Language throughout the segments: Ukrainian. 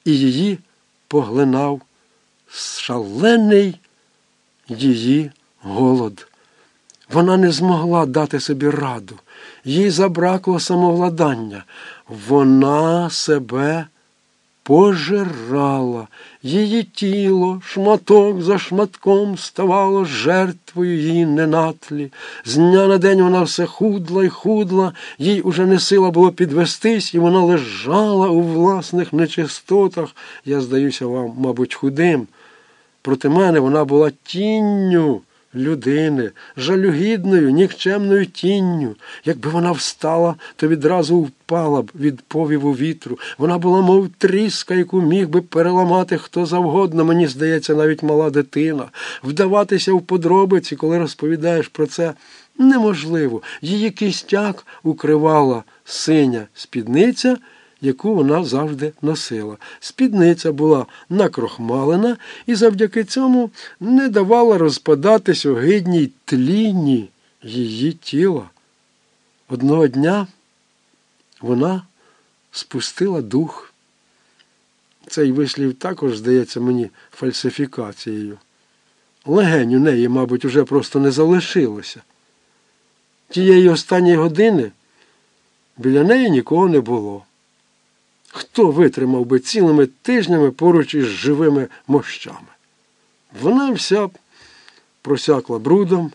і її поглинав шалений її голод. Вона не змогла дати собі раду. Їй забракло самовладання. Вона себе пожирала. Її тіло шматок за шматком ставало жертвою її ненатлі. З дня на день вона все худла й худла, їй уже не сила було підвестись, і вона лежала у власних нечистотах. Я здаюся вам, мабуть, худим. Проти мене вона була тінню людини, жалюгідною, нікчемною тінню. Якби вона встала, то відразу впала б від повіву вітру. Вона була, мов тріска, яку міг би переламати хто завгодно, мені здається, навіть мала дитина. Вдаватися в подробиці, коли розповідаєш про це, неможливо. Її кістяк укривала синя спідниця, яку вона завжди носила. Спідниця була накрохмалена і завдяки цьому не давала розпадатись огидній тлінні її тіла. Одного дня вона спустила дух. Цей вислів також здається мені фальсифікацією. Легень у неї, мабуть, уже просто не залишилося. Тієї останньої години біля неї нікого не було. Хто витримав би цілими тижнями поруч із живими мощами? Вона вся просякла брудом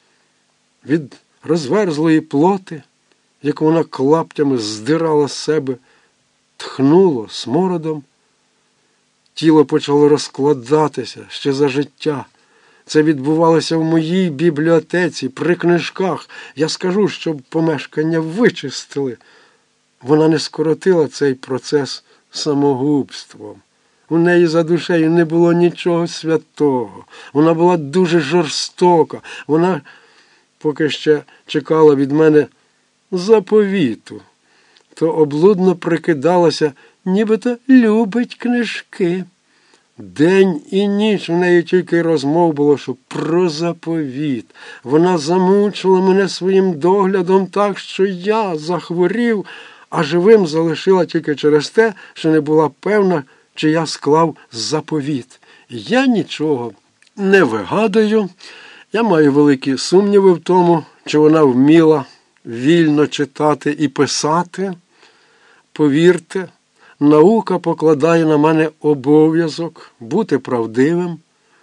від розверзлої плоти, яку вона клаптями здирала з себе, тхнуло смородом. Тіло почало розкладатися ще за життя. Це відбувалося в моїй бібліотеці, при книжках. Я скажу, щоб помешкання вичистили. Вона не скоротила цей процес самогубством. У неї за душею не було нічого святого. Вона була дуже жорстока. Вона поки ще чекала від мене заповіту. То облудно прикидалася, нібито любить книжки. День і ніч у неї тільки розмов було, що про заповіт. Вона замучила мене своїм доглядом так, що я захворів, а живим залишила тільки через те, що не була певна, чи я склав заповіт. Я нічого не вигадую. Я маю великі сумніви в тому, чи вона вміла вільно читати і писати. Повірте, наука покладає на мене обов'язок бути правдивим.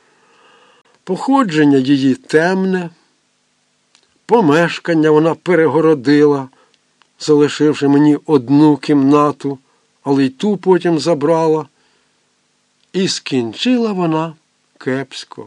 Походження її темне, помешкання вона перегородила, залишивши мені одну кімнату, але й ту потім забрала. І скінчила вона кепсько.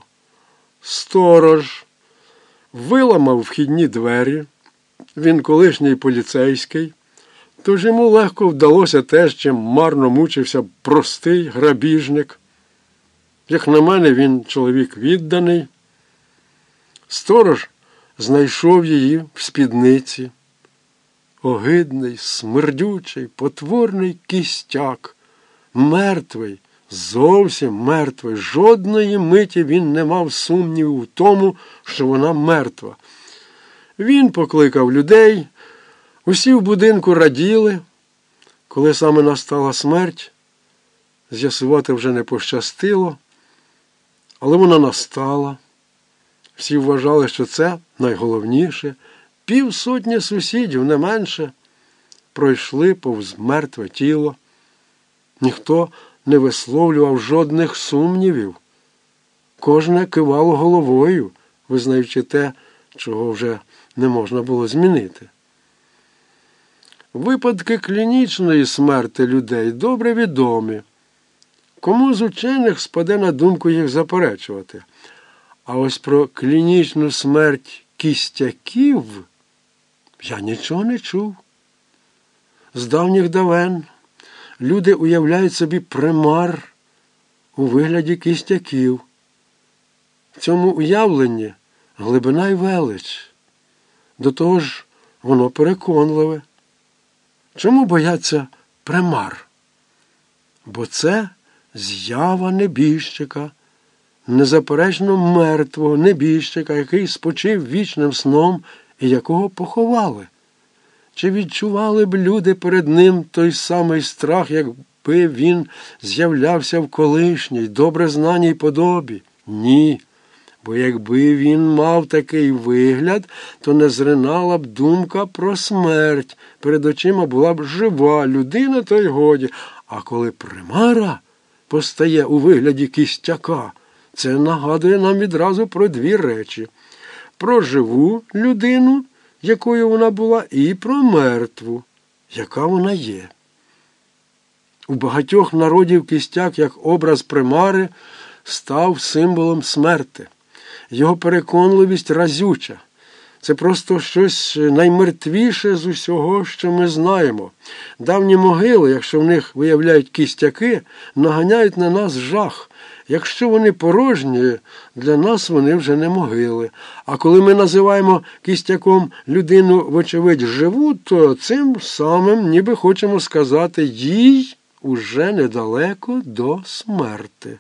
Сторож виламав вхідні двері, він колишній поліцейський, тож йому легко вдалося те, чим марно мучився простий грабіжник. Як на мене, він чоловік відданий. Сторож знайшов її в спідниці. Огидний, смердючий, потворний кістяк. Мертвий, зовсім мертвий. Жодної миті він не мав сумніву в тому, що вона мертва. Він покликав людей. Усі в будинку раділи. Коли саме настала смерть, з'ясувати вже не пощастило. Але вона настала. Всі вважали, що це найголовніше. 50 сусідів, не менше, пройшли повз мертве тіло. Ніхто не висловлював жодних сумнівів. Кожне кивало головою, визнаючи те, чого вже не можна було змінити. Випадки клінічної смерті людей добре відомі. Кому з учених спаде на думку їх заперечувати? А ось про клінічну смерть кістяків я нічого не чув. З давніх давен люди уявляють собі примар у вигляді кістяків. В цьому уявленні глибина й велич. До того ж, воно переконливе. Чому бояться примар? Бо це з'ява небіжчика, незаперечно мертвого небіжчика, який спочив вічним сном і якого поховали. Чи відчували б люди перед ним той самий страх, як якби він з'являвся в колишній, добре знаній подобі? Ні. Бо якби він мав такий вигляд, то не зринала б думка про смерть. Перед очима була б жива людина, то й годі. А коли примара постає у вигляді кістяка, це нагадує нам відразу про дві речі. Про живу людину, якою вона була, і про мертву, яка вона є. У багатьох народів кістяк, як образ примари, став символом смерти. Його переконливість разюча. Це просто щось наймертвіше з усього, що ми знаємо. Давні могили, якщо в них виявляють кістяки, наганяють на нас жах. Якщо вони порожні, для нас вони вже не могили. А коли ми називаємо кістяком людину, вочевидь, живу, то цим самим ніби хочемо сказати, їй уже недалеко до смерти.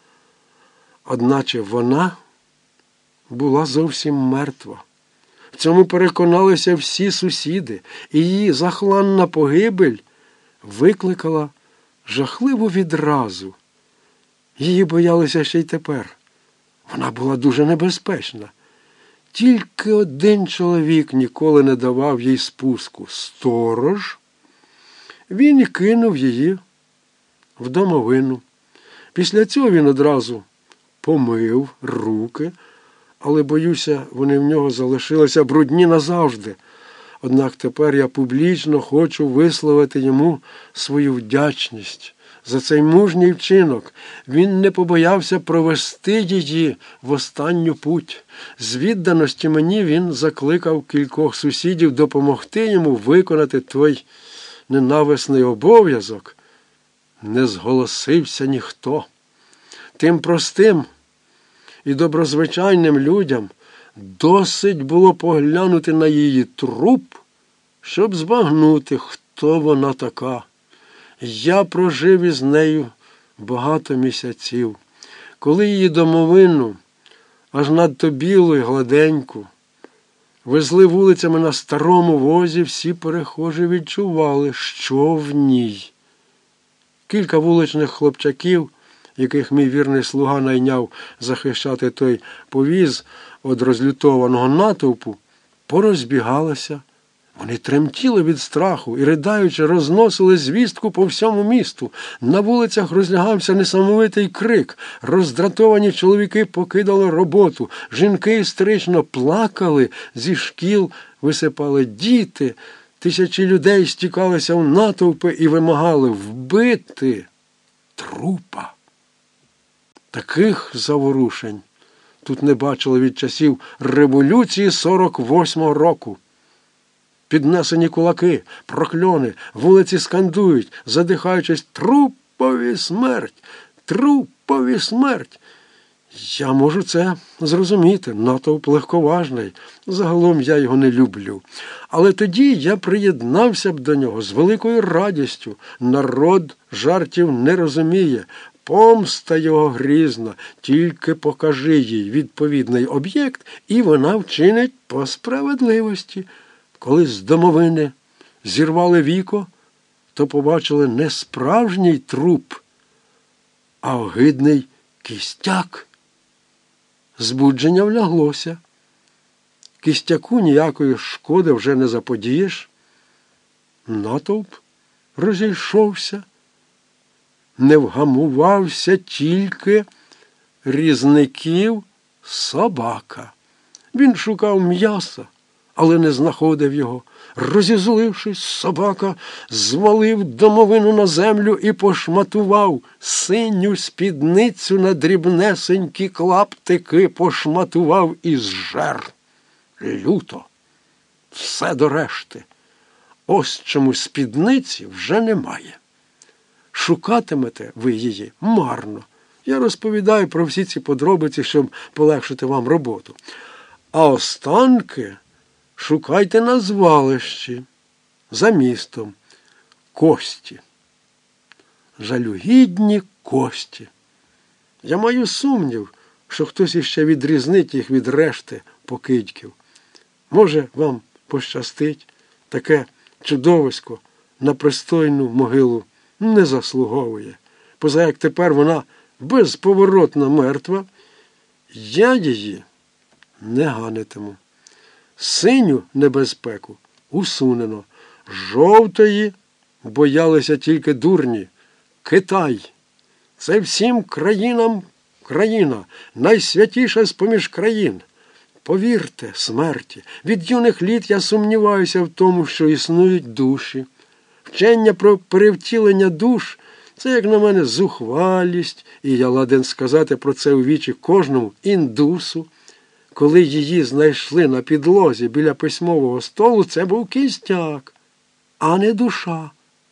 Одначе вона була зовсім мертва. В цьому переконалися всі сусіди, і її захланна погибель викликала жахливу відразу. Її боялися ще й тепер. Вона була дуже небезпечна. Тільки один чоловік ніколи не давав їй спуску – сторож. Він і кинув її в домовину. Після цього він одразу помив руки, але, боюся, вони в нього залишилися брудні назавжди. Однак тепер я публічно хочу висловити йому свою вдячність за цей мужній вчинок. Він не побоявся провести її в останню путь. З відданості мені він закликав кількох сусідів допомогти йому виконати той ненависний обов'язок. Не зголосився ніхто. Тим простим і доброзвичайним людям досить було поглянути на її труп, щоб збагнути, хто вона така. Я прожив із нею багато місяців. Коли її домовину, аж надто білу і гладеньку, везли вулицями на старому возі, всі перехожі відчували, що в ній. Кілька вуличних хлопчаків, яких мій вірний слуга найняв захищати той повіз від розлютованого натовпу, порозбігалися. Вони тремтіли від страху і, riдаючи, розносили звістку по всьому місту. На вулицях розлягався несамовитий крик. Роздратовані чоловіки покидали роботу. Жінки істерично плакали, зі шкіл висипали діти. Тисячі людей стікалися в натовпи і вимагали вбити трупа. Таких заворушень тут не бачили від часів революції 48-го року. Піднесені кулаки, прокльони, вулиці скандують, задихаючись: «Трупові смерть! Трупові смерть!» Я можу це зрозуміти, натовп легковажний, загалом я його не люблю. Але тоді я приєднався б до нього з великою радістю. Народ жартів не розуміє, помста його грізна, тільки покажи їй відповідний об'єкт, і вона вчинить по справедливості. Коли з домовини зірвали віко, то побачили не справжній труп, а огидний кістяк. Збудження вляглося. Кістяку ніякої шкоди вже не заподієш. Натовп розійшовся. Не вгамувався тільки різників собака. Він шукав м'яса, але не знаходив його. Розізлившись, собака звалив домовину на землю і пошматував синю спідницю на дрібнесенькі клаптики, пошматував і зжер. Люто. Все до решти. Ось чому спідниці вже немає. Шукатимете ви її марно. Я розповідаю про всі ці подробиці, щоб полегшити вам роботу. А останки шукайте на звалищі, за містом. Кості. Жалюгідні кості. Я маю сумнів, що хтось іще відрізнить їх від решти покидьків. Може, вам пощастить таке чудовисько на пристойну могилу не заслуговує. Поза як тепер вона безповоротно мертва, я її не ганитиму. Синю небезпеку усунено, жовтої боялися тільки дурні. Китай. Це всім країнам країна, найсвятіша з-поміж країн. Повірте, смерті, від юних літ я сумніваюся в тому, що існують душі. Вчення про перевтілення душ – це, як на мене, зухвалість, і я ладен сказати про це у вічі кожному індусу. Коли її знайшли на підлозі біля письмового столу, це був кістяк, а не душа.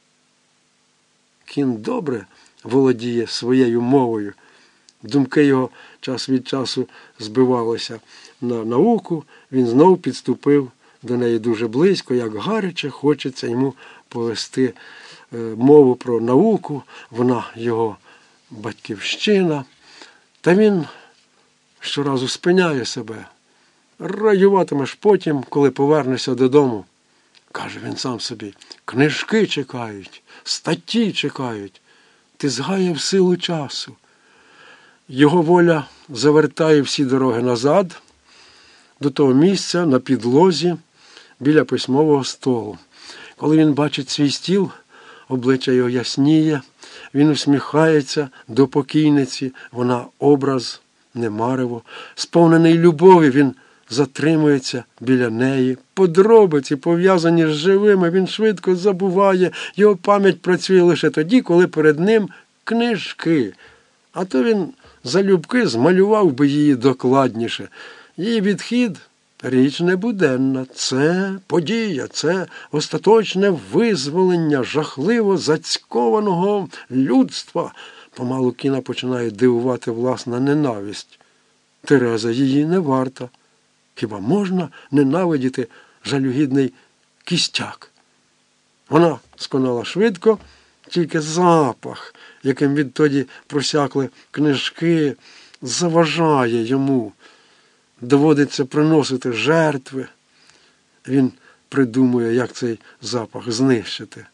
Кін добре володіє своєю мовою. Думки його час від часу збивалися на науку, він знов підступив до неї дуже близько, як гаряче хочеться йому повести мову про науку, вона його батьківщина. Та він щоразу спиняє себе. Раюватимеш потім, коли повернешся додому. Каже він сам собі, книжки чекають, статті чекають. Ти згаяв силу часу. Його воля завертає всі дороги назад, до того місця на підлозі біля письмового столу. Коли він бачить свій стіл, обличчя його ясніє, він усміхається до покійниці, вона образ, не марево. Сповнений любові, він затримується біля неї. Подробиці, пов'язані з живими, він швидко забуває. Його пам'ять працює лише тоді, коли перед ним книжки. А то він залюбки змалював би її докладніше. Її відхід – річ небуденна. Це подія, це остаточне визволення жахливо зацькованого людства. Помалу Кіна починає дивувати власна ненависть. Тереза її не варта. Хіба можна ненавидіти жалюгідний кістяк? Вона сконала швидко, тільки запах, яким відтоді просякли книжки, заважає йому. Доводиться приносити жертви. Він придумує, як цей запах знищити.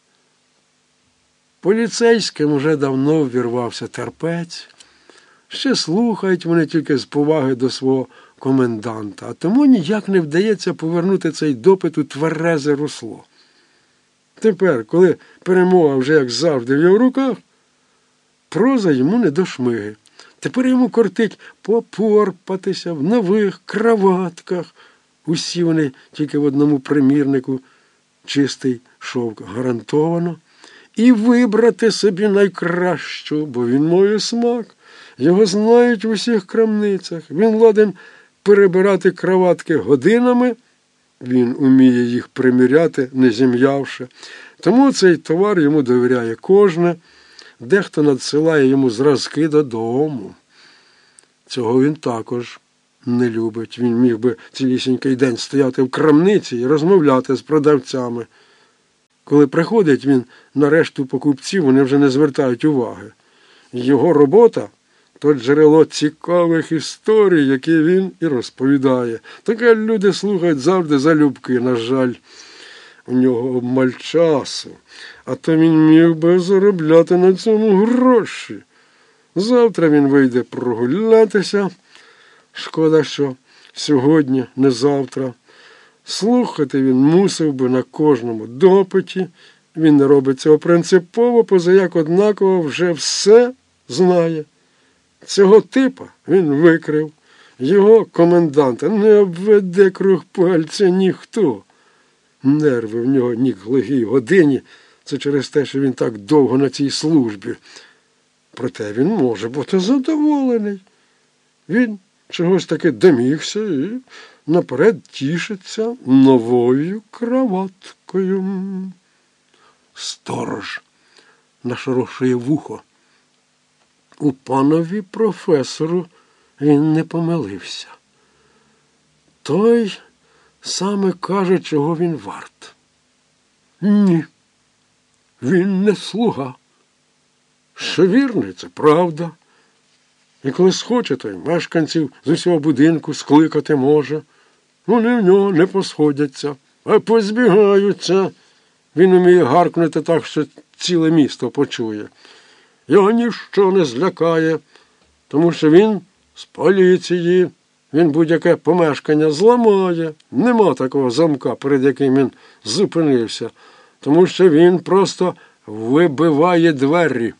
Поліцейським уже давно ввірвався терпець. Ще слухають вони тільки з поваги до свого коменданта, а тому ніяк не вдається повернути цей допит у тверезе русло. Тепер, коли перемога вже, як завжди, в його руках, проза йому не до шмиги. Тепер йому кортить попорпатися в нових краватках. Усі вони тільки в одному примірнику, чистий шовк гарантовано. І вибрати собі найкращу, бо він має смак. Його знають в усіх крамницях. Він ладен перебирати краватки годинами. Він уміє їх приміряти, не зім'явши. Тому цей товар йому довіряє кожне. Дехто надсилає йому зразки додому. Цього він також не любить. Він міг би цілісінький день стояти в крамниці і розмовляти з продавцями. Коли приходить він на решту покупців, вони вже не звертають уваги. Його робота – то джерело цікавих історій, які він і розповідає. Таке люди слухають завжди залюбки, на жаль. У нього обмаль часу, а то він міг би заробляти на цьому гроші. Завтра він вийде прогулятися. Шкода, що сьогодні, не завтра. Слухати він мусив би на кожному допиті. Він не робить цього принципово, позаяк однаково вже все знає. Цього типа він викрив. Його коменданта не обведе круг пальця ніхто. Нерви в нього ні к лихій годині. Це через те, що він так довго на цій службі. Проте він може бути задоволений. Він чогось таки домігся і наперед тішиться новою краваткою. Сторож нашорошує вухо. У панові професору він не помилився. Той саме каже, чого він варт. Ні, він не слуга. Що вірний, це правда. І коли схоче, то й мешканців з усього будинку скликати може. Вони в нього не посходяться, а позбігаються. Він уміє гаркнути так, що ціле місто почує. Його ніщо не злякає, тому що він з поліції, він будь-яке помешкання зламає. Нема такого замка, перед яким він зупинився, тому що він просто вибиває двері.